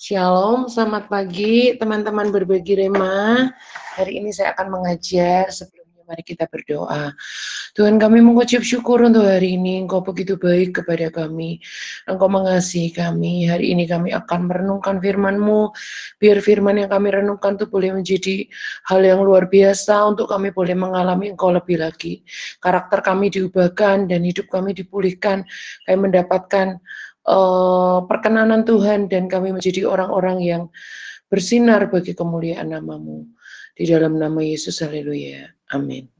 Shalom, selamat pagi teman-teman berbagi Rema. Hari ini saya akan mengajar, sebelumnya mari kita berdoa. Tuhan, kami mengucap syukur untuk hari ini, Engkau begitu baik kepada kami. Engkau mengasihi kami. Hari ini kami akan merenungkan firman-Mu, biar firman yang kami renungkan itu boleh menjadi hal yang luar biasa untuk kami boleh mengalami Engkau lebih lagi. Karakter kami diubahkan dan hidup kami dipulihkan, kami mendapatkan perkenanan Tuhan dan kami menjadi orang-orang yang bersinar bagi kemuliaan nama-Mu. Di dalam nama Yesus, haleluya. Amin.